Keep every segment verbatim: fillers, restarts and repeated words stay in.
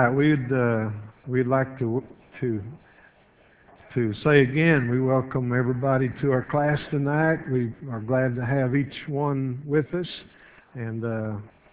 right, we'd uh, we'd like to to to say again, we welcome everybody to our class tonight. We are glad to have each one with us, and uh,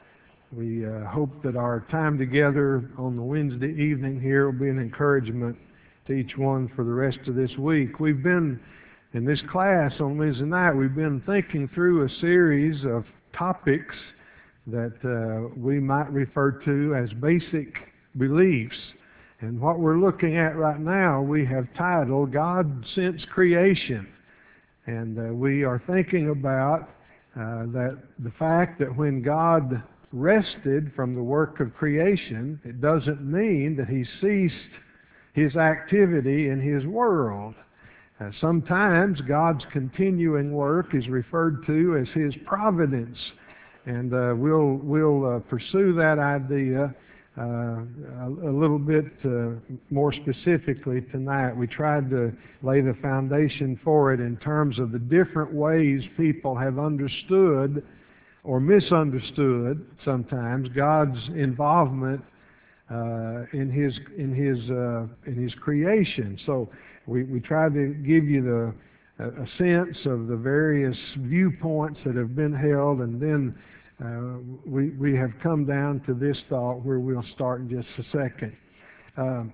we uh, hope that our time together on the Wednesday evening here will be an encouragement to each one for the rest of this week. We've been in this class on Wednesday night. We've been thinking through a series of topics that uh, we might refer to as basic beliefs. And what we're looking at right now, we have titled God Since Creation. And uh, we are thinking about uh, that the fact that when God rested from the work of creation, it doesn't mean that He ceased His activity in His world. Uh, sometimes God's continuing work is referred to as His providence. And uh, we'll we'll uh, pursue that idea uh, a, a little bit uh, more specifically tonight. We tried to lay the foundation for it in terms of the different ways people have understood or misunderstood sometimes God's involvement uh, in His in His uh, in His creation. So we we tried to give you the a sense of the various viewpoints that have been held, and then uh, we, we have come down to this thought where we'll start in just a second. Uh,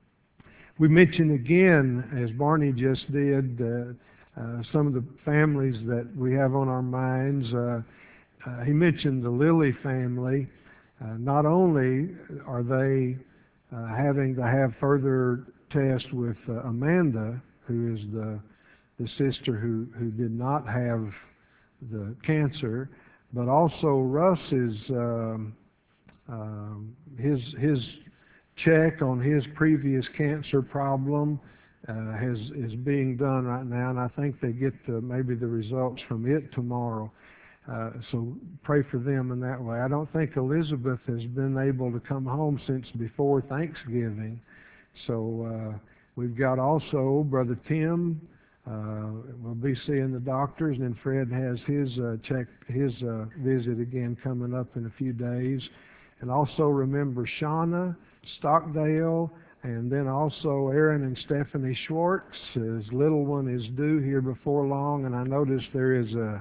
we mentioned again, as Barney just did, uh, uh, some of the families that we have on our minds. Uh, uh, he mentioned the Lilly family. Uh, not only are they uh, having to have further tests with uh, Amanda, who is the the sister who, who did not have the cancer, but also Russ's um, um, his his check on his previous cancer problem uh, has is being done right now, and I think they get uh, maybe the results from it tomorrow. Uh, so pray for them in that way. I don't think Elizabeth has been able to come home since before Thanksgiving. So uh, we've got also Brother Tim. Uh, we'll be seeing the doctors, and then Fred has his uh, check, his uh, visit again coming up in a few days. And also remember Shauna Stockdale, and then also Aaron and Stephanie Schwartz. His little one is due here before long, and I noticed there is a,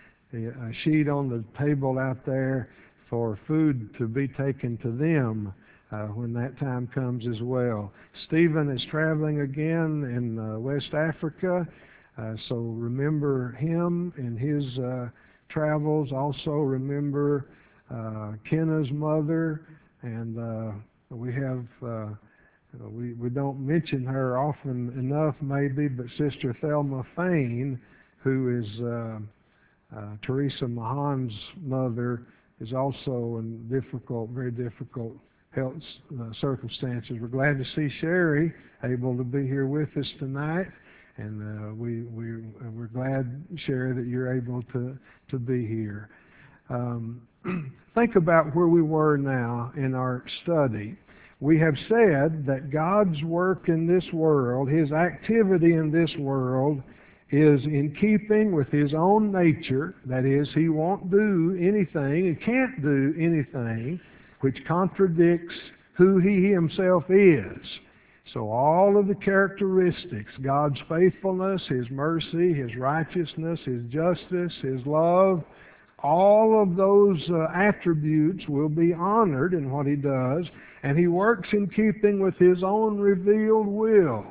a sheet on the table out there for food to be taken to them Uh, when that time comes as well. Stephen is traveling again in uh, West Africa, uh, so remember him in his uh, travels. Also remember uh, Kenna's mother, and uh, we have, uh, we, we don't mention her often enough maybe, but Sister Thelma Fain, who is uh, uh, Teresa Mahan's mother, is also in difficult, very difficult health uh, circumstances. We're glad to see Sherry able to be here with us tonight, and uh, we, we, we're glad, Sherry, that you're able to, to be here. Um, think about where we were now in our study. We have said that God's work in this world, His activity in this world, is in keeping with His own nature. That is, He won't do anything, He can't do anything which contradicts who He Himself is. So all of the characteristics, God's faithfulness, His mercy, His righteousness, His justice, His love, all of those uh, attributes will be honored in what He does, and He works in keeping with His own revealed will.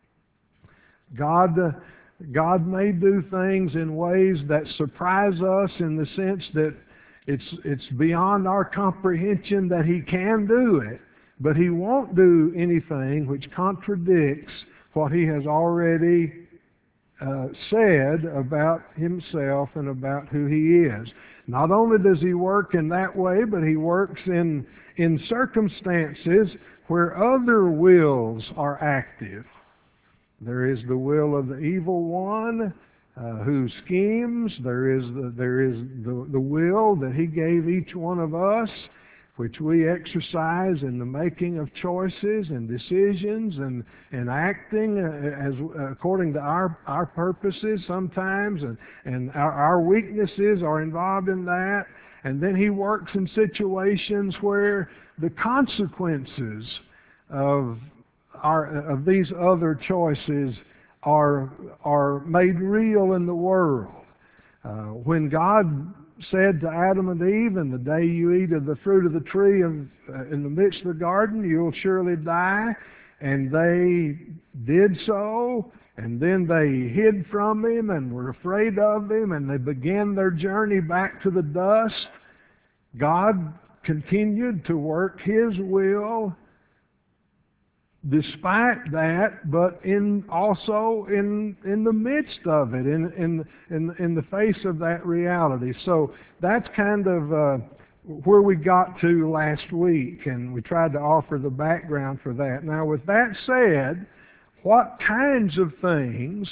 God, uh, God may do things in ways that surprise us in the sense that It's, it's beyond our comprehension that He can do it, but He won't do anything which contradicts what He has already uh, said about Himself and about who He is. Not only does He work in that way, but He works in, in circumstances where other wills are active. There is the will of the evil one, Uh, who schemes. There is the, there is the, the will that He gave each one of us, which we exercise in the making of choices and decisions and, and acting as according to our, our purposes sometimes, and, and our, our weaknesses are involved in that. And then He works in situations where the consequences of our of these other choices are are made real in the world. Uh, when God said to Adam and Eve, "In the day you eat of the fruit of the tree of, uh, in the midst of the garden, you'll surely die," and they did so, and then they hid from Him and were afraid of Him, and they began their journey back to the dust. God continued to work His will despite that, but in also in in the midst of it, in in in in the face of that reality. So that's kind of uh, where we got to last week, and we tried to offer the background for that. Now, with that said, what kinds of things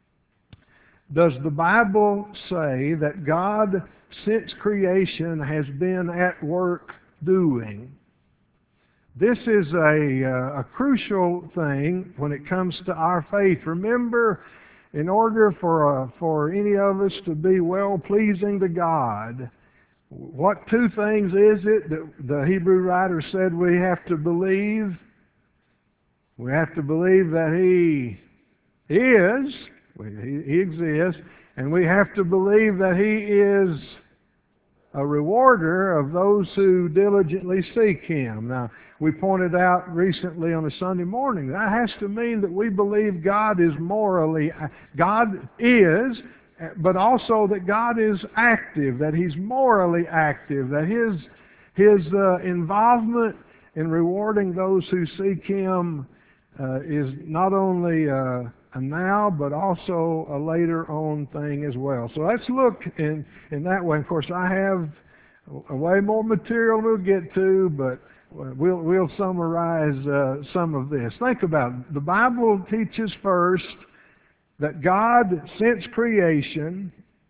does the Bible say that God, since creation, has been at work doing? This is a, uh, a crucial thing when it comes to our faith. Remember, in order for, uh, for any of us to be well-pleasing to God, what two things is it that the Hebrew writer said we have to believe? We have to believe that He is, He, he exists, and we have to believe that He is a rewarder of those who diligently seek Him. Now, we pointed out recently on a Sunday morning that has to mean that we believe God is morally, God is, but also that God is active, that He's morally active, that His, his uh, involvement in rewarding those who seek Him uh, is not only uh, a now, but also a later on thing as well. So let's look in, in that way. Of course, I have a way more material we'll get to, but we'll, we'll summarize uh, some of this. Think about it. The Bible teaches first that God, since creation,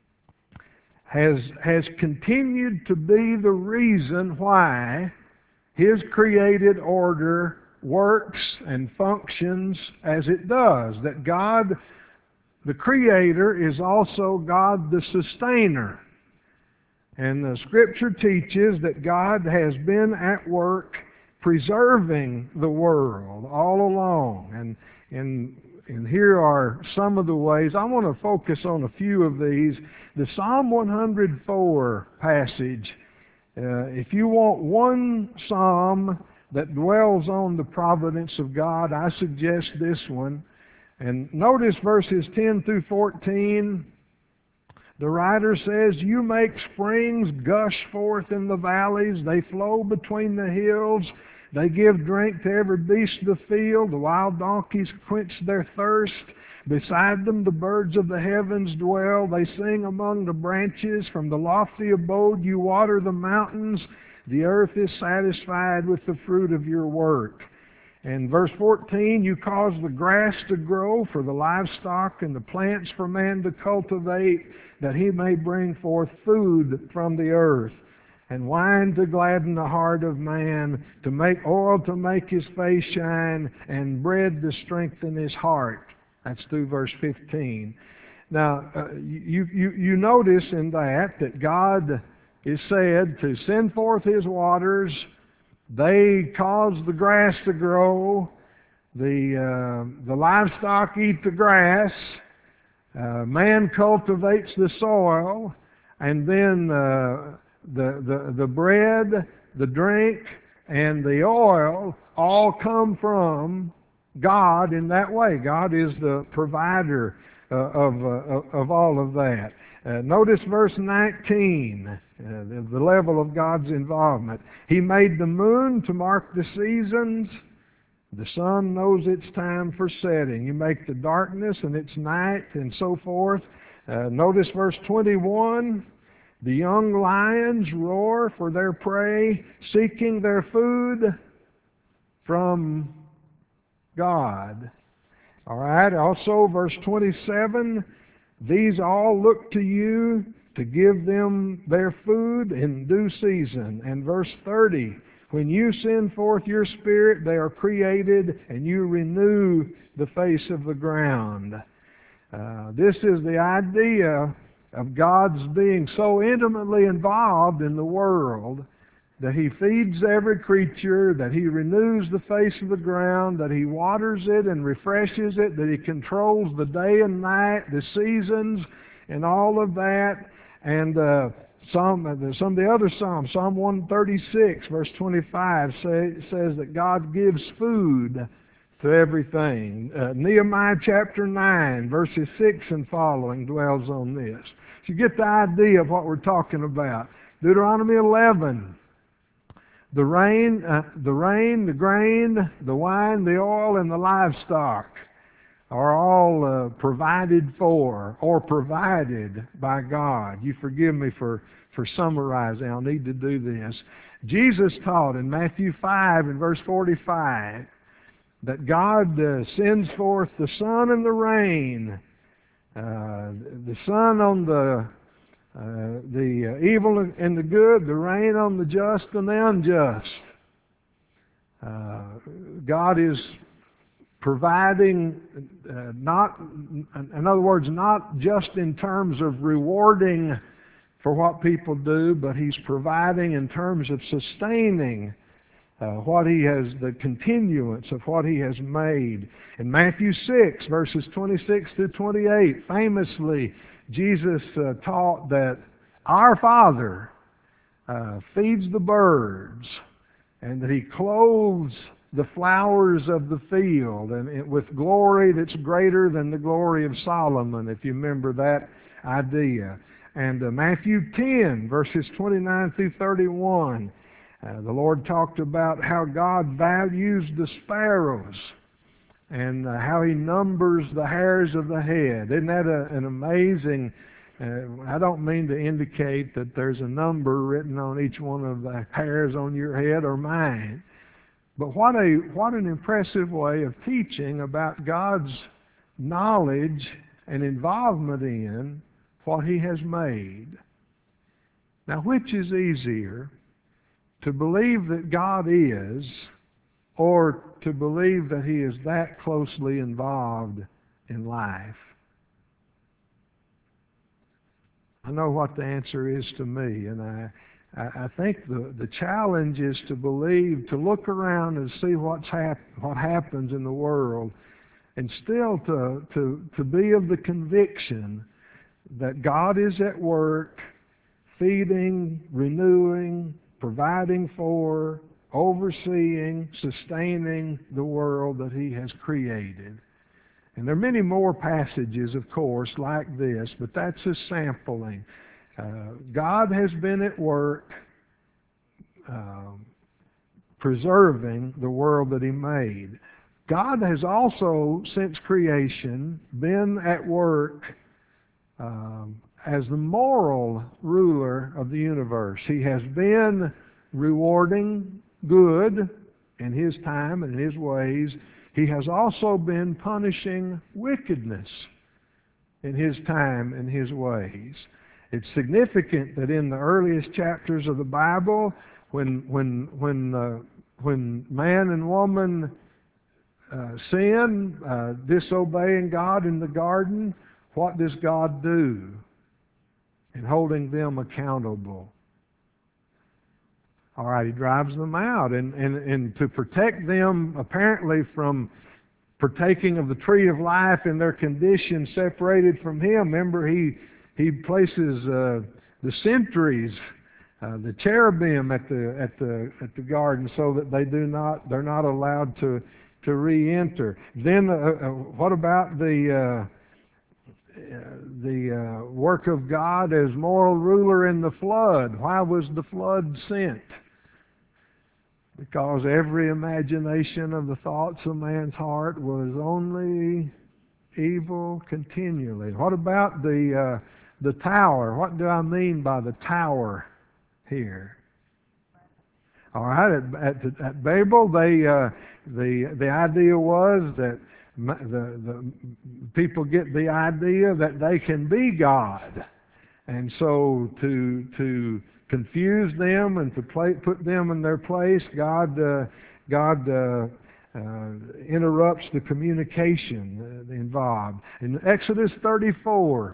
has, has continued to be the reason why His created order works and functions as it does. That God, the Creator, is also God the Sustainer. And the Scripture teaches that God has been at work preserving the world all along. And, and, and here are some of the ways. I want to focus on a few of these. The Psalm one hundred four passage, uh, if you want one psalm that dwells on the providence of God, I suggest this one. And notice verses ten through fourteen. The writer says, "You make springs gush forth in the valleys. They flow between the hills. They give drink to every beast of the field. The wild donkeys quench their thirst. Beside them the birds of the heavens dwell. They sing among the branches. From the lofty abode you water the mountains. The earth is satisfied with the fruit of your work." And verse fourteen, "You cause the grass to grow for the livestock and the plants for man to cultivate, that he may bring forth food from the earth, and wine to gladden the heart of man, to make oil to make his face shine, and bread to strengthen his heart." That's through verse fifteen. Now, uh, you, you, you notice in that that God is said to send forth His waters. They cause the grass to grow. The, uh, the livestock eat the grass. Uh, man cultivates the soil. And then uh, the, the, the bread, the drink, and the oil all come from God in that way. God is the provider uh, of, uh, of all of that. Uh, notice verse nineteen, uh, the, the level of God's involvement. "He made the moon to mark the seasons. The sun knows its time for setting. You make the darkness and its night," and so forth. Uh, notice verse twenty-one. "The young lions roar for their prey, seeking their food from God." All right, also verse twenty-seven. "These all look to you to give them their food in due season." And verse thirty, "When you send forth your Spirit, they are created, and you renew the face of the ground." Uh, this is the idea of God's being so intimately involved in the world that He feeds every creature, that He renews the face of the ground, that He waters it and refreshes it, that He controls the day and night, the seasons, and all of that. And uh, some, some of the other Psalms, Psalm one thirty-six, verse twenty-five, say, says that God gives food to everything. Uh, Nehemiah chapter nine, verses six and following dwells on this. So you get the idea of what we're talking about. Deuteronomy eleven. The rain, uh, the rain, the grain, the wine, the oil, and the livestock are all uh, provided for or provided by God. You forgive me for, for summarizing. I'll need to do this. Jesus taught in Matthew five and verse forty-five that God uh, sends forth the sun and the rain, uh, the sun on the Uh, the uh, evil and the good, the rain on the just and the unjust. Uh, God is providing, uh, not, in other words, not just in terms of rewarding for what people do, but He's providing in terms of sustaining uh, what He has, the continuance of what He has made. In Matthew six, verses twenty-six through twenty-eight, famously, Jesus uh, taught that our Father uh, feeds the birds and that He clothes the flowers of the field and it, with glory that's greater than the glory of Solomon, if you remember that idea. And uh, Matthew ten, verses twenty-nine through thirty-one, uh, the Lord talked about how God values the sparrows and uh, how He numbers the hairs of the head. Isn't that a, an amazing, uh, I don't mean to indicate that there's a number written on each one of the hairs on your head or mine, but what a what an impressive way of teaching about God's knowledge and involvement in what He has made. Now, which is easier, to believe that God is, or to believe that He is that closely involved in life? I know what the answer is to me, and I, I think the, the challenge is to believe, to look around and see what's hap- what happens in the world, and still to, to, to be of the conviction that God is at work, feeding, renewing, providing for, overseeing, sustaining the world that He has created. And there are many more passages, of course, like this, but that's a sampling. Uh, God has been at work uh, preserving the world that He made. God has also, since creation, been at work um, as the moral ruler of the universe. He has been rewarding good in His time and in His ways. He has also been punishing wickedness in His time and His ways. It's significant that in the earliest chapters of the Bible, when when when uh, when man and woman uh, sin, uh, disobeying God in the garden, what does God do in holding them accountable? All right, He drives them out, and, and, and to protect them apparently from partaking of the tree of life in their condition separated from Him. Remember, He He places uh, the sentries, uh, the cherubim at the at the at the garden, so that they do not they're not allowed to to re-enter. Then, uh, uh, what about the uh, the uh, work of God as moral ruler in the flood? Why was the flood sent? Because every imagination of the thoughts of man's heart was only evil continually. What about the uh, the tower? What do I mean by the tower here? All right, at, at, at Babel, they uh, the the idea was that the the people get the idea that they can be God, and so to to confuse them and to play, put them in their place, God uh, God uh, uh, interrupts the communication uh, involved. In Exodus thirty-four,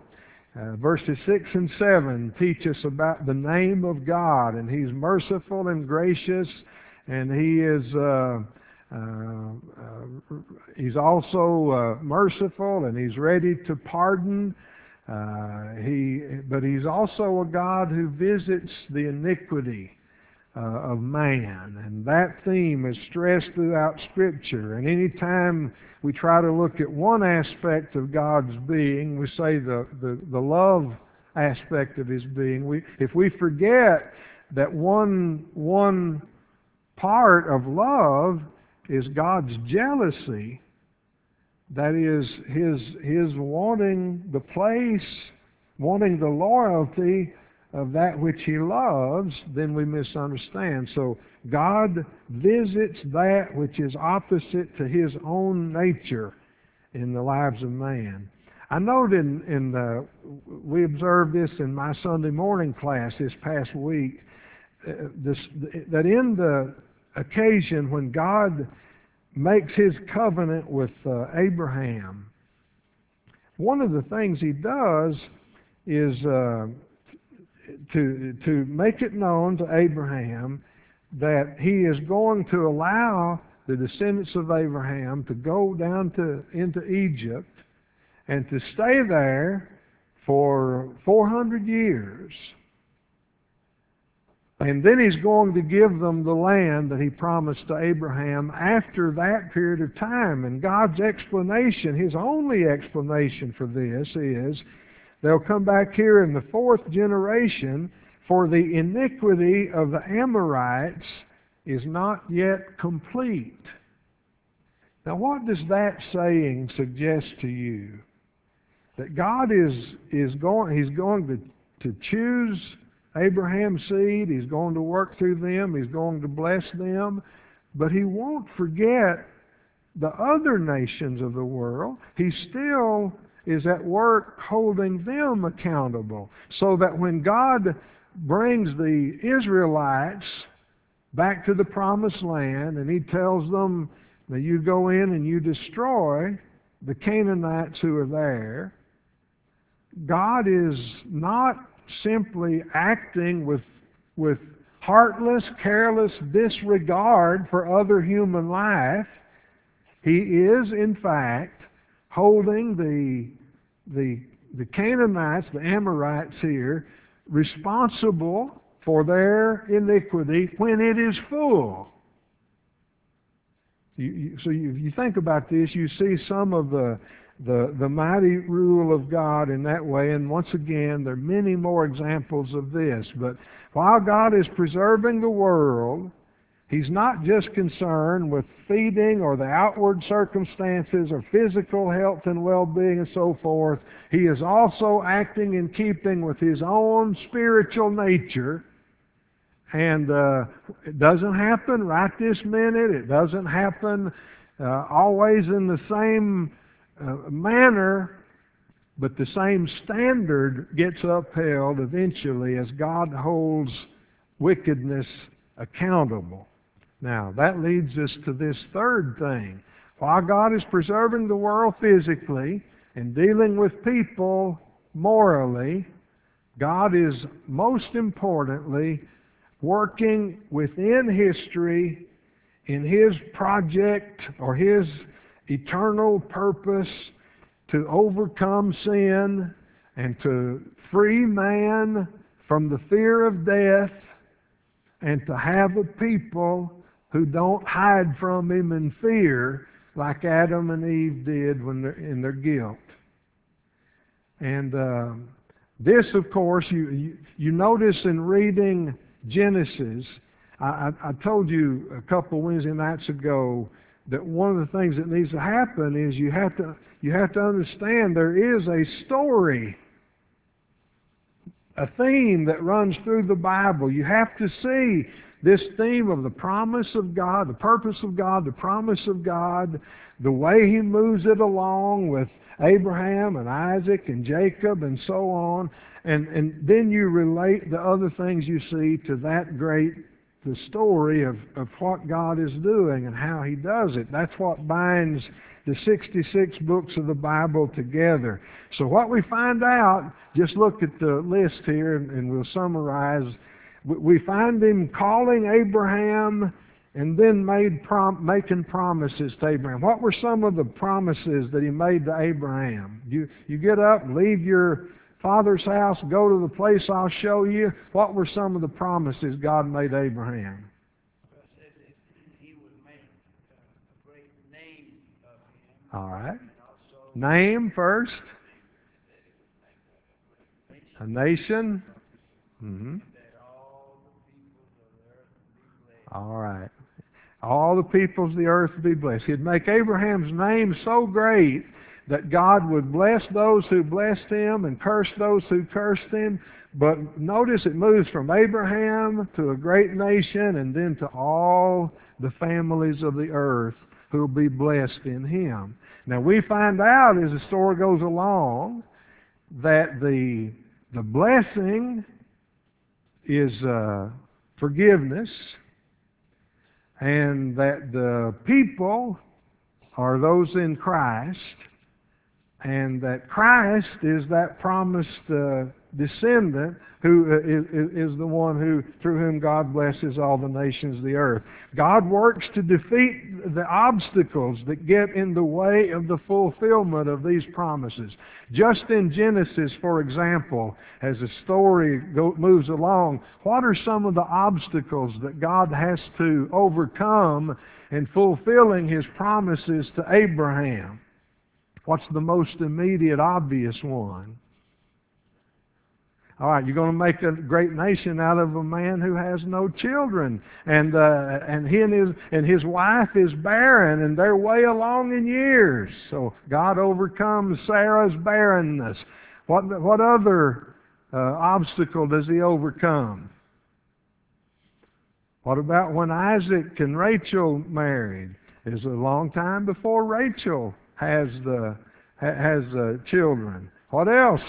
Uh, verses six and seven teach us about the name of God, and He's merciful and gracious, and He is uh, uh, uh, He's also uh, merciful, and He's ready to pardon. Uh, he, but He's also a God who visits the iniquity Uh, of man, and that theme is stressed throughout Scripture. And any time we try to look at one aspect of God's being, we say the, the, the love aspect of His being. We, if we forget that one, one part of love is God's jealousy, that is His, His wanting the place, wanting the loyalty of that which He loves, then we misunderstand. So God visits that which is opposite to His own nature in the lives of man. I noted in, in the, we observed this in my Sunday morning class this past week, uh, this, that in the occasion when God makes His covenant with uh, Abraham, one of the things He does is uh, to to make it known to Abraham that He is going to allow the descendants of Abraham to go down to into Egypt and to stay there for four hundred years. And then He's going to give them the land that He promised to Abraham after that period of time. And God's explanation, His only explanation for this is, they'll come back here in the fourth generation, for the iniquity of the Amorites is not yet complete. Now, what does that saying suggest to you? That God is, is going, He's going to, to choose Abraham's seed, He's going to work through them, He's going to bless them, but He won't forget the other nations of the world. He still is at work holding them accountable, so that when God brings the Israelites back to the promised land and He tells them that you go in and you destroy the Canaanites who are there, God is not simply acting with, with heartless, careless disregard for other human life. He is, in fact, holding the, the, the Canaanites, the Amorites here, responsible for their iniquity when it is full. You, you, so you, you think about this, you see some of the, the, the mighty rule of God in that way, and once again, there are many more examples of this. But while God is preserving the world, He's not just concerned with feeding or the outward circumstances or physical health and well-being and so forth. He is also acting in keeping with His own spiritual nature. And uh, it doesn't happen right this minute. It doesn't happen uh, always in the same uh, manner, but the same standard gets upheld eventually as God holds wickedness accountable. Now, that leads us to this third thing. While God is preserving the world physically and dealing with people morally, God is most importantly working within history in His project or His eternal purpose to overcome sin and to free man from the fear of death and to have a people who don't hide from Him in fear like Adam and Eve did when they're in their guilt. And uh, this, of course, you, you, you notice in reading Genesis, I, I, I told you a couple Wednesday nights ago that one of the things that needs to happen is you have to, you have to understand there is a story, a theme that runs through the Bible. You have to see this theme of the promise of God, the purpose of God, the promise of God, the way He moves it along with Abraham and Isaac and Jacob and so on. And, and then you relate the other things you see to that great the story of, of what God is doing and how He does it. That's what binds the sixty-six books of the Bible together. So what we find out, just look at the list here and, and we'll summarize. We find Him calling Abraham and then made prom- making promises to Abraham. What were some of the promises that He made to Abraham? You, you get up, leave your father's house, go to the place I'll show you. What were some of the promises God made Abraham? He would make a great name of him. All right. Name first. A nation. Mm-hmm. All right. All the peoples of the earth be blessed. He'd make Abraham's name so great that God would bless those who blessed him and curse those who cursed him. But notice it moves from Abraham to a great nation and then to all the families of the earth who will be blessed in him. Now we find out as the story goes along that the, the blessing is uh, forgiveness, and that the people are those in Christ, and that Christ is that promised uh, descendant who is, is the one who through whom God blesses all the nations of the earth. God works to defeat the obstacles that get in the way of the fulfillment of these promises. Just in Genesis, for example, as the story go, moves along, what are some of the obstacles that God has to overcome in fulfilling His promises to Abraham? What's the most immediate, obvious one? All right, you're going to make a great nation out of a man who has no children, and uh, and he and his and his wife is barren, and they're way along in years. So God overcomes Sarah's barrenness. What what other uh, obstacle does He overcome? What about when Isaac and Rachel married? It's a long time before Rachel has the has uh, children. What else?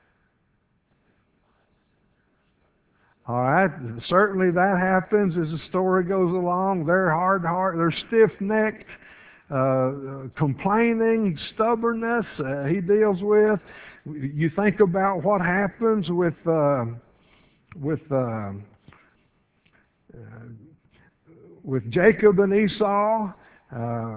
All right, certainly that happens as the story goes along. They're hard-hearted, they're stiff-necked, uh, complaining, stubbornness uh, He deals with. You think about what happens with uh, with uh, uh, with Jacob and Esau. Uh,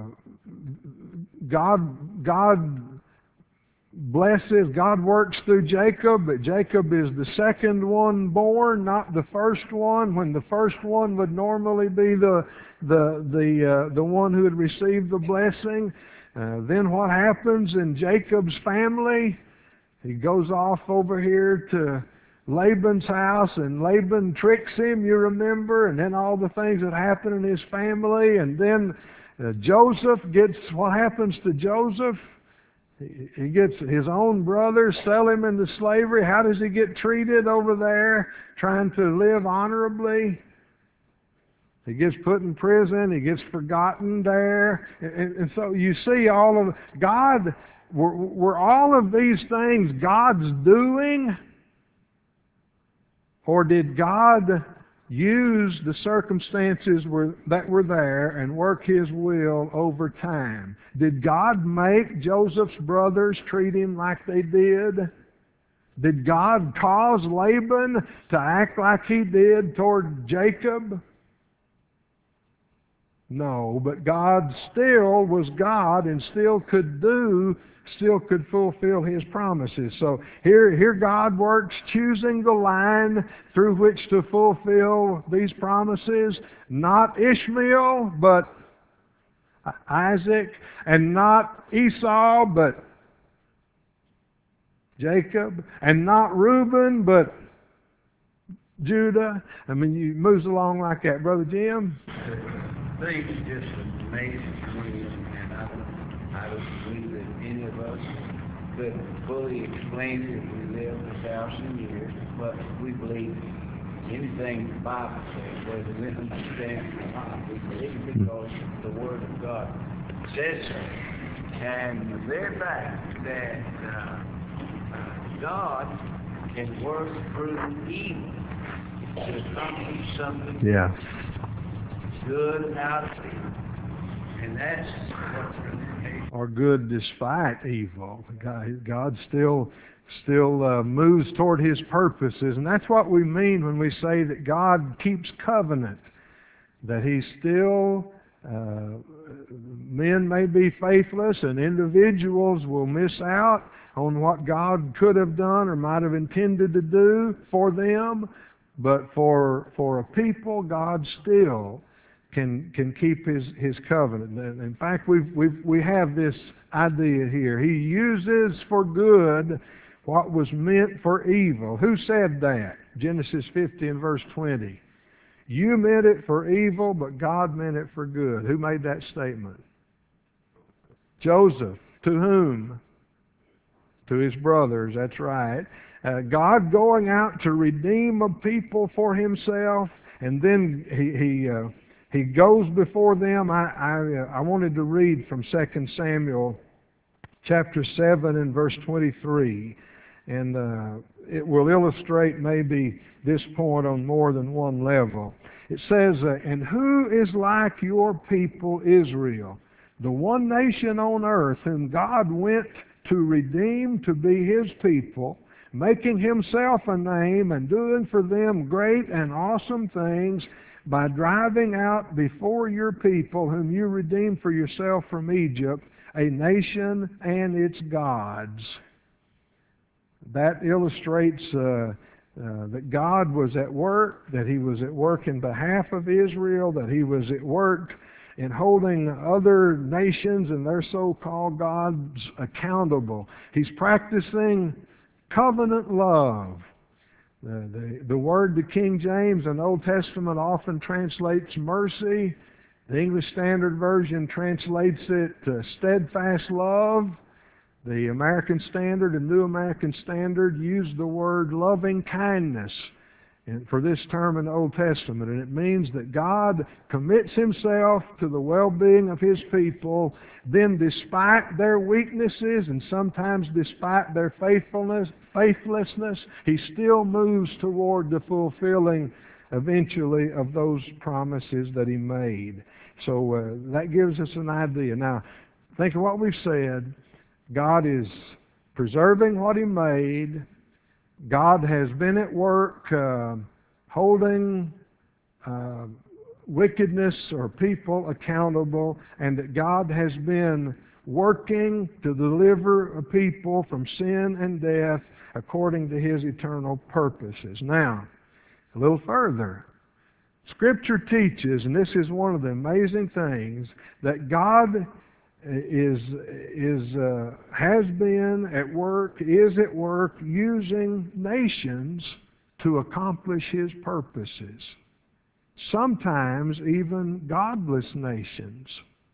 God, God blesses, God works through Jacob, but Jacob is the second one born, not the first one, when the first one would normally be the the the uh, the one who would receive the blessing. Uh, then what happens in Jacob's family? He goes off over here to Laban's house, and Laban tricks him, you remember, and then all the things that happen in his family, and then uh, Joseph gets, what happens to Joseph? He gets his own brothers, sell him into slavery. How does he get treated over there, trying to live honorably? He gets put in prison. He gets forgotten there. And, and so you see all of God, were, were all of these things God's doing? Or did God use the circumstances were, that were there and work His will over time? Did God make Joseph's brothers treat him like they did? Did God cause Laban to act like he did toward Jacob? No, but God still was God and still could do, still could fulfill His promises. So here, here God works choosing the line through which to fulfill these promises. Not Ishmael, but Isaac, and not Esau, but Jacob, and not Reuben, but Judah. I mean, it moves along like that. Brother Jim? The thing is just amazing to me, and I don't, I don't believe that any of us could fully explain it if we lived a thousand years, but we believe anything the Bible says, whether we understand it or not, we believe because the Word of God says so. And the very fact that uh, uh, God can work through evil to accomplish something Yeah. good out of evil. And that's what's going to take. Or good despite evil. God, God still still uh, moves toward His purposes, and that's what we mean when we say that God keeps covenant. That He still, uh, men may be faithless, and individuals will miss out on what God could have done or might have intended to do for them, but for for a people, God still can can keep his his covenant. And in fact, we we we have this idea here. He uses for good what was meant for evil. Who said that? Genesis fifty and verse twenty. You meant it for evil, but God meant it for good. Who made that statement? Joseph. To whom? To his brothers. That's right. Uh, God going out to redeem a people for Himself, and then He He uh, He goes before them. I I, uh, I wanted to read from Second Samuel chapter seven and verse twenty-three, and uh, it will illustrate maybe this point on more than one level. It says, uh, "And who is like your people Israel, the one nation on earth whom God went to redeem to be His people, making Himself a name and doing for them great and awesome things, by driving out before your people, whom you redeemed for yourself from Egypt, a nation and its gods." That illustrates uh, uh, that God was at work, that He was at work in behalf of Israel, that He was at work in holding other nations and their so-called gods accountable. He's practicing covenant love. The, the, the word, the King James and Old Testament often translates mercy. The English Standard Version translates it uh, steadfast love. The American Standard and New American Standard use the word loving kindness for this term in the Old Testament. And it means that God commits Himself to the well-being of His people, then despite their weaknesses and sometimes despite their faithfulness, faithlessness, He still moves toward the fulfilling eventually of those promises that He made. So uh, that gives us an idea. Now, think of what we've said. God is preserving what He made. God has been at work uh, holding uh, wickedness or people accountable, and that God has been working to deliver a people from sin and death according to His eternal purposes. Now, a little further. Scripture teaches, and this is one of the amazing things, that God is is uh, has been at work, is at work using nations to accomplish His purposes. Sometimes even godless nations.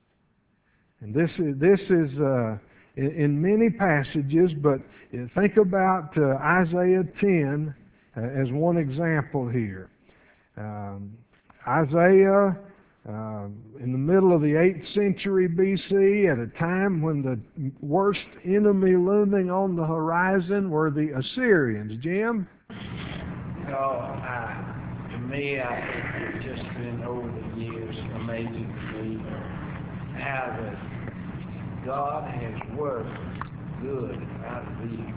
And this is this is uh, in, in many passages, but think about uh, Isaiah ten uh, as one example here. Um, Isaiah. Uh, in the middle of the eighth century B C, at a time when the worst enemy looming on the horizon were the Assyrians. Jim? So, uh, to me, I think it's just been over the years amazing to me how that God has worked good out of evil.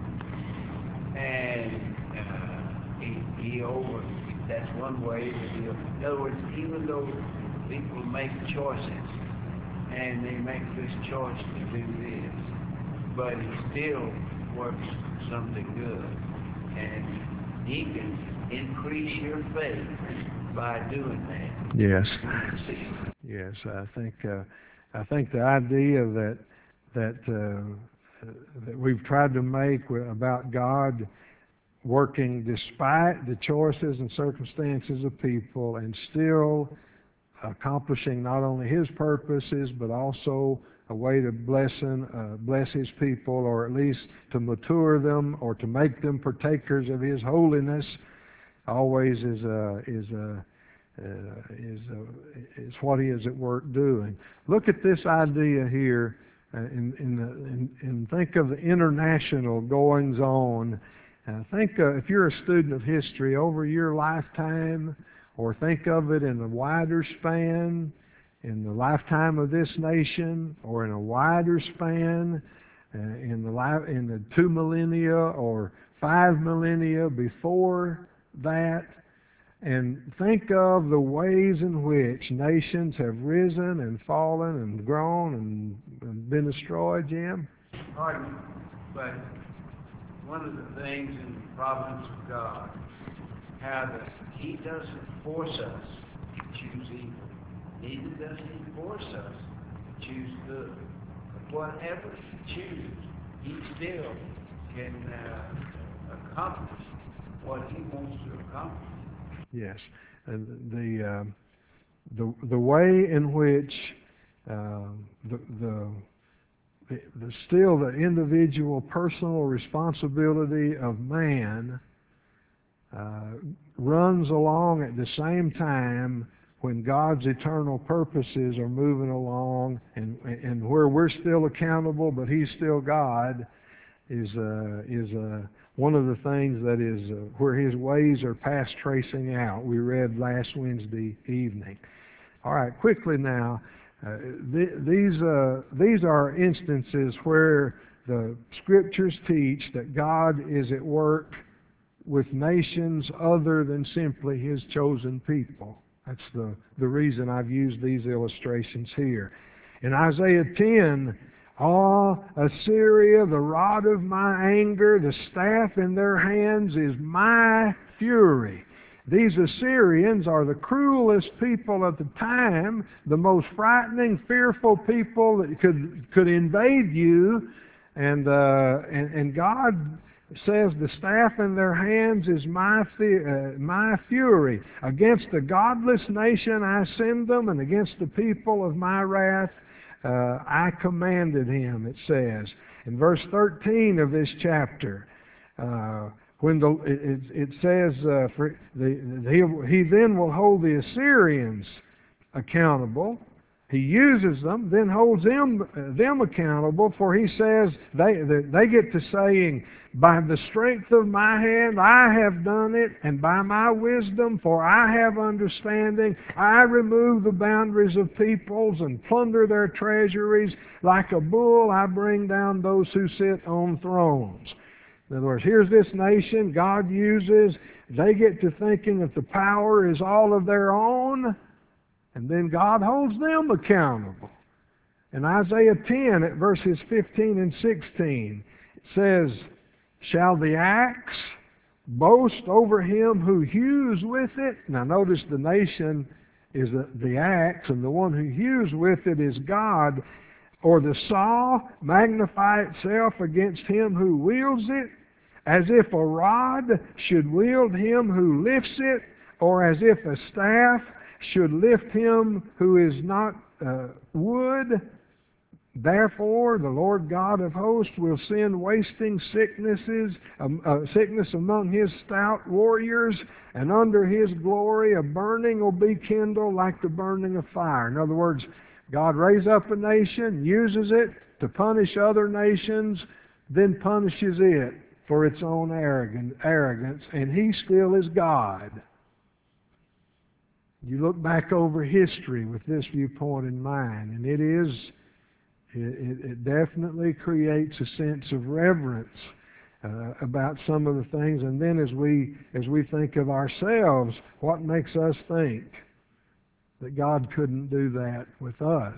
And uh, he, he over, that's one way that he, in other words, even though people make choices, and they make this choice to do this, but He still works something good, and He can increase your faith by doing that. Yes. Yes, I think uh, I think the idea that that uh, that we've tried to make about God working despite the choices and circumstances of people, and still accomplishing not only His purposes, but also a way to bless, him, uh, bless His people, or at least to mature them, or to make them partakers of His holiness, always is uh, is uh, uh, is uh, is what He is at work doing. Look at this idea here, uh, in, in, the, in, in think of the international goings on. Uh, think uh, if you're a student of history over your lifetime, or think of it in a wider span, in the lifetime of this nation, or in a wider span, uh, in the li- in the two millennia or five millennia before that, and think of the ways in which nations have risen and fallen and grown and, and been destroyed, Jim. Pardon me, but one of the things in the providence of God, how that He doesn't force us to choose evil. Neither does He force us to choose good. But whatever He chooses, He still can uh, accomplish what He wants to accomplish. Yes, and the uh, the the way in which uh, the, the the the still the individual personal responsibility of man uh, runs along at the same time when God's eternal purposes are moving along, and and where we're still accountable, but He's still God, is uh, is uh, one of the things that is uh, where His ways are past tracing out. We read last Wednesday evening. All right, quickly now. Uh, th- these uh, these are instances where the Scriptures teach that God is at work with nations other than simply His chosen people. That's the, the reason I've used these illustrations here. In Isaiah ten, "Ah, Assyria, the rod of my anger, the staff in their hands is my fury." These Assyrians are the cruelest people at the time, the most frightening, fearful people that could could invade you, and uh, and, and God says the staff in their hands is my uh, my fury. Against the godless nation I send them, and against the people of my wrath uh, I commanded him. It says in verse thirteen of this chapter. Uh, When the, it, it says, uh, for the, he, he then will hold the Assyrians accountable. He uses them, then holds them, uh, them accountable, for he says, they, they get to saying, "By the strength of my hand I have done it, and by my wisdom, for I have understanding, I remove the boundaries of peoples and plunder their treasuries. Like a bull I bring down those who sit on thrones." In other words, here's this nation God uses. They get to thinking that the power is all of their own, and then God holds them accountable. In Isaiah ten, at verses fifteen and sixteen, it says, "Shall the axe boast over him who hews with it?" Now notice the nation is the, the axe, and the one who hews with it is God. "Or the saw magnify itself against him who wields it? As if a rod should wield him who lifts it, or as if a staff should lift him who is not uh, wood? Therefore the Lord God of hosts will send wasting sicknesses, um, uh, sickness among His stout warriors, and under His glory a burning will be kindled like the burning of fire." In other words, God raises up a nation, uses it to punish other nations, then punishes it for its own arrogance, and He still is God. You look back over history with this viewpoint in mind, and it is, it, it definitely creates a sense of reverence uh, about some of the things. And then as we as we think of ourselves, what makes us think that God couldn't do that with us?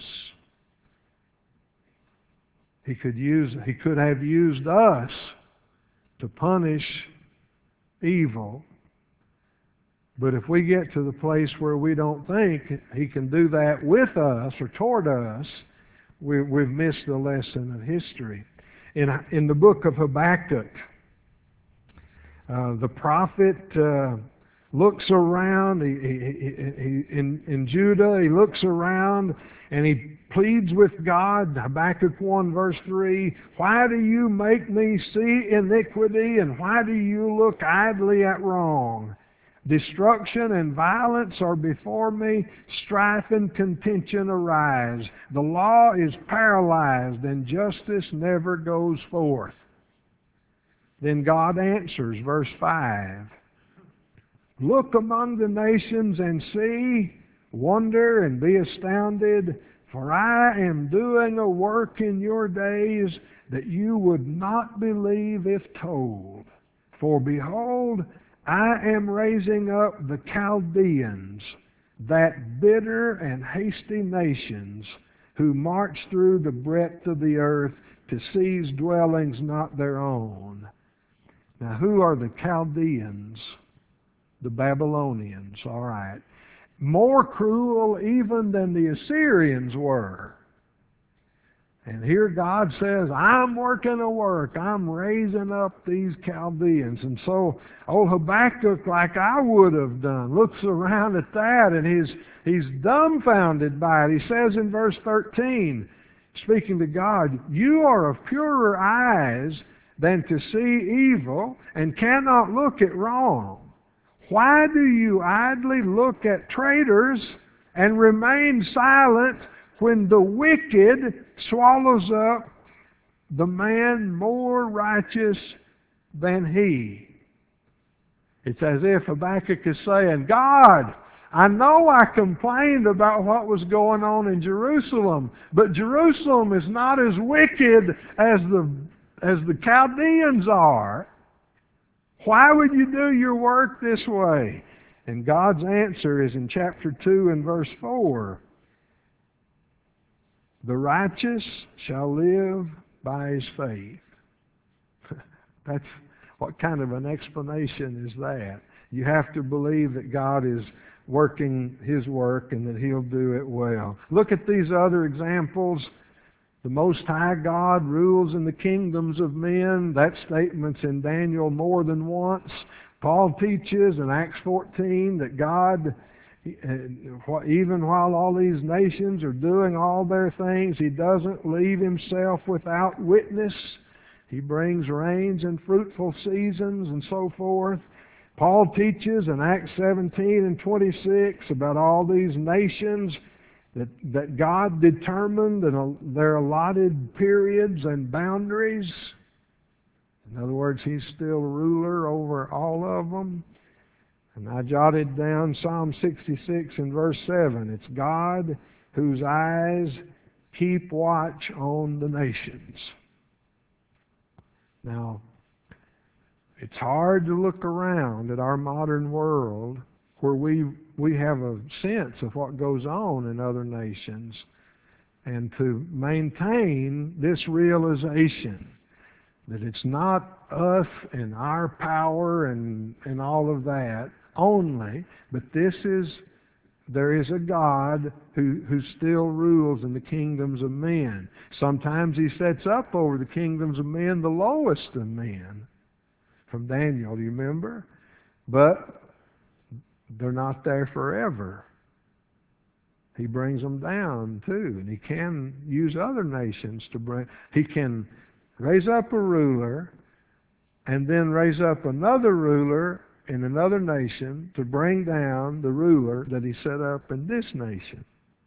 He could use, He could have used us to punish evil, but if we get to the place where we don't think He can do that with us or toward us, we, we've missed the lesson of history. In, in the book of Habakkuk, uh, the prophet uh, looks around. He, he, he, in, in Judah, he looks around and he pleads with God. Habakkuk one verse three, "Why do you make me see iniquity, and why do you look idly at wrong? Destruction and violence are before me, strife and contention arise. The law is paralyzed, and justice never goes forth." Then God answers, verse five, Look among the nations and see, wonder and be astounded, for I am doing a work in your days that you would not believe if told. For behold, I am raising up the Chaldeans, that bitter and hasty nations, who march through the breadth of the earth to seize dwellings not their own. Now, who are the Chaldeans? The Babylonians, all right. More cruel even than the Assyrians were. And here God says, I'm working a work. I'm raising up these Chaldeans. And so old Habakkuk, like I would have done, looks around at that and he's, he's dumbfounded by it. He says in verse thirteen, speaking to God, you are of purer eyes than to see evil and cannot look at wrong. Why do you idly look at traitors and remain silent when the wicked swallows up the man more righteous than he? It's as if Habakkuk is saying, God, I know I complained about what was going on in Jerusalem, but Jerusalem is not as wicked as the, as the Chaldeans are. Why would you do your work this way? And God's answer is in chapter two and verse four. The righteous shall live by his faith. That's what kind of an explanation is that? You have to believe that God is working His work and that He'll do it well. Look at these other examples. The Most High God rules in the kingdoms of men. That statement's in Daniel more than once. Paul teaches in Acts fourteen that God, even while all these nations are doing all their things, He doesn't leave Himself without witness. He brings rains and fruitful seasons and so forth. Paul teaches in Acts seventeen and twenty-six about all these nations that, that God determined in their allotted periods and boundaries. In other words, He's still ruler over all of them. And I jotted down Psalm sixty-six and verse seven. It's God whose eyes keep watch on the nations. Now, it's hard to look around at our modern world where we we have a sense of what goes on in other nations and to maintain this realization that it's not us and our power and, and all of that only, but this is, there is a God who, who still rules in the kingdoms of men. Sometimes He sets up over the kingdoms of men the lowest of men. From Daniel, do you remember? But they're not there forever. He brings them down too, and He can use other nations to bring, He can raise up a ruler and then raise up another ruler in another nation to bring down the ruler that He set up in this nation.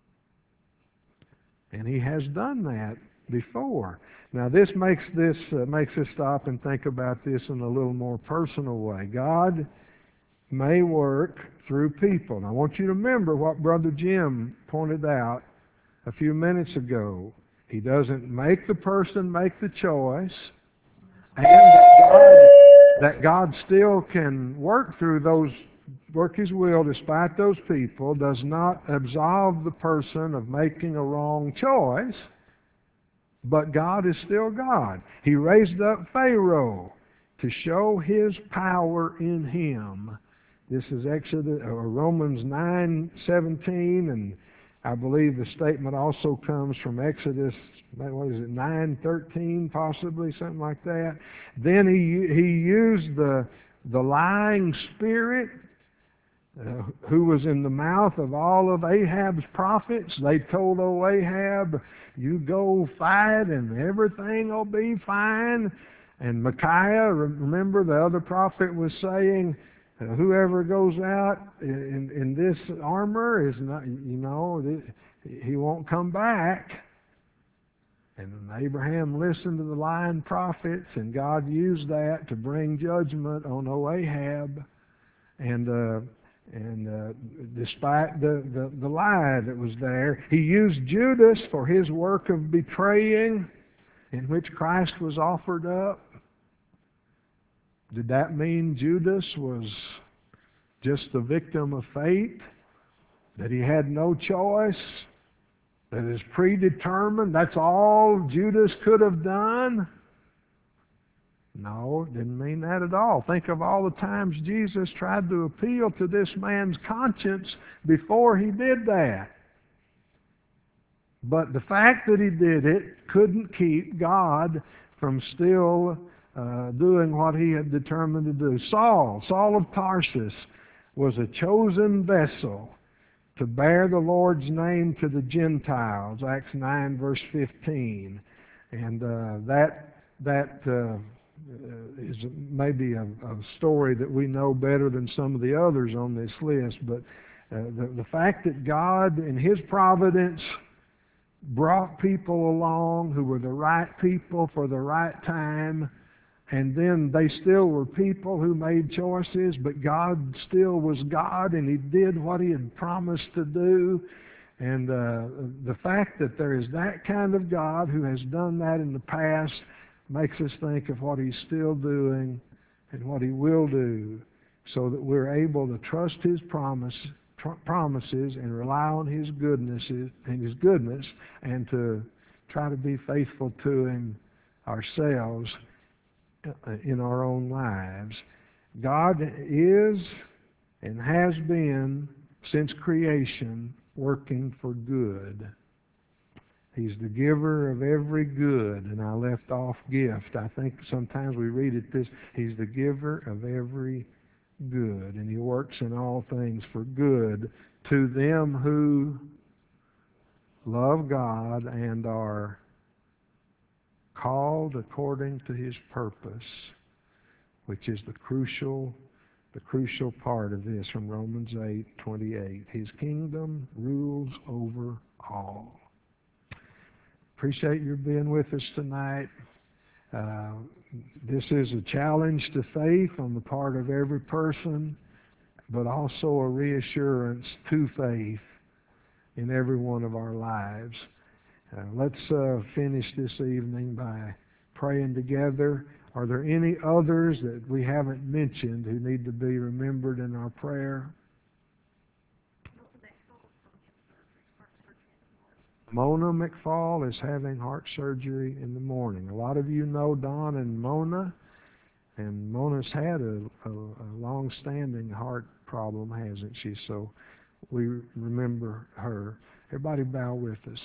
And He has done that before. Now this makes this uh, makes us stop and think about this in a little more personal way. God may work through people. And I want you to remember what Brother Jim pointed out a few minutes ago. He doesn't make the person make the choice, and that God, that God still can work through those, work His will despite those people, does not absolve the person of making a wrong choice. But God is still God. He raised up Pharaoh to show His power in him. This is Exodus or Romans nine seventeen, and I believe the statement also comes from Exodus, what is it, nine thirteen, possibly something like that. Then he he used the the lying spirit, Uh, who was in the mouth of all of Ahab's prophets. They told old Ahab, you go fight and everything will be fine. And Micaiah, remember the other prophet was saying, uh, whoever goes out in, in this armor is not, you know, he won't come back. And Abraham listened to the lying prophets, and God used that to bring judgment on old Ahab. And uh, and uh, despite the, the, the lie that was there, he used Judas for his work of betraying, in which Christ was offered up. Did that mean Judas was just the victim of fate? That he had no choice? That is predetermined? That's all Judas could have done? No, it didn't mean that at all. Think of all the times Jesus tried to appeal to this man's conscience before he did that. But the fact that he did it couldn't keep God from still uh, doing what he had determined to do. Saul, Saul of Tarsus, was a chosen vessel to bear the Lord's name to the Gentiles, Acts nine, verse fifteen. And uh, that that uh, is maybe a, a story that we know better than some of the others on this list. But uh, the, the fact that God, in His providence, brought people along who were the right people for the right time, and then they still were people who made choices, but God still was God, and He did what He had promised to do. And uh, the fact that there is that kind of God who has done that in the past makes us think of what He's still doing and what He will do, so that we're able to trust His promise, tr- promises and rely on His goodness and His goodness, and to try to be faithful to Him ourselves in our own lives. God is and has been since creation working for good. He's the giver of every good, and I left off gift. I think sometimes we read it this, He's the giver of every good, and He works in all things for good to them who love God and are called according to His purpose, which is the crucial, the crucial part of this from Romans eight twenty-eight. His kingdom rules over all. Appreciate your being with us tonight. Uh, this is a challenge to faith on the part of every person, but also a reassurance to faith in every one of our lives. Uh, let's uh, finish this evening by praying together. Are there any others that we haven't mentioned who need to be remembered in our prayer? Mona McFall is having heart surgery in the morning. A lot of you know Don and Mona, and Mona's had a, a, a long-standing heart problem, hasn't she? So we remember her. Everybody bow with us.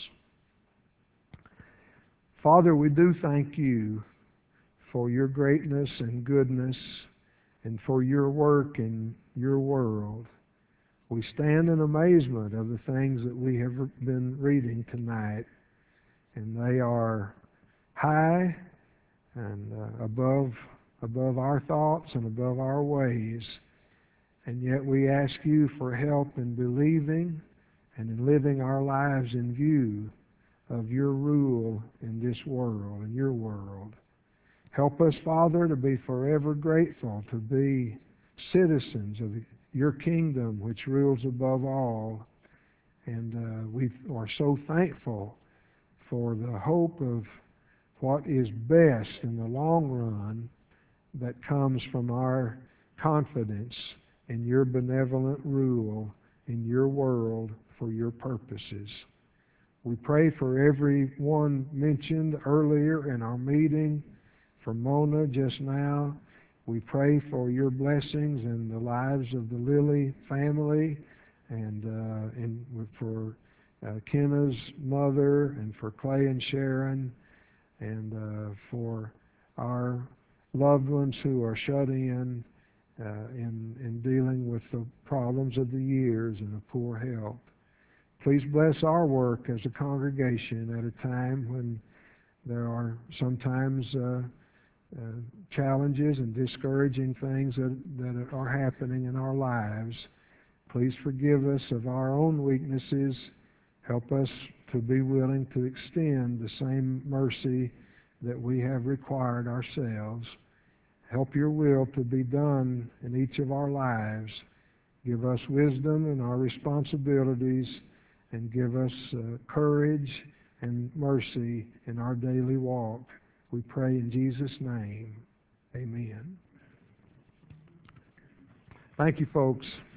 Father, we do thank You for Your greatness and goodness and for Your work in Your world. We stand in amazement of the things that we have been reading tonight, and they are high and uh, above above our thoughts and above our ways. And yet we ask You for help in believing and in living our lives in view of Your rule in this world, in Your world. Help us, Father, to be forever grateful, to be citizens of Your kingdom, which rules above all. And uh, we are so thankful for the hope of what is best in the long run that comes from our confidence in Your benevolent rule in Your world for Your purposes. We pray for everyone mentioned earlier in our meeting, for Mona just now. We pray for Your blessings in the lives of the Lilly family, and, uh, and for uh, Kenna's mother, and for Clay and Sharon, and uh, for our loved ones who are shut in, uh, in in dealing with the problems of the years and the poor health. Please bless our work as a congregation at a time when there are sometimes uh, uh, challenges and discouraging things that, that are happening in our lives. Please forgive us of our own weaknesses. Help us to be willing to extend the same mercy that we have required ourselves. Help your will to be done in each of our lives. Give us wisdom in our responsibilities, and give us uh, courage and mercy in our daily walk. We pray in Jesus' name. Amen. Thank you, folks.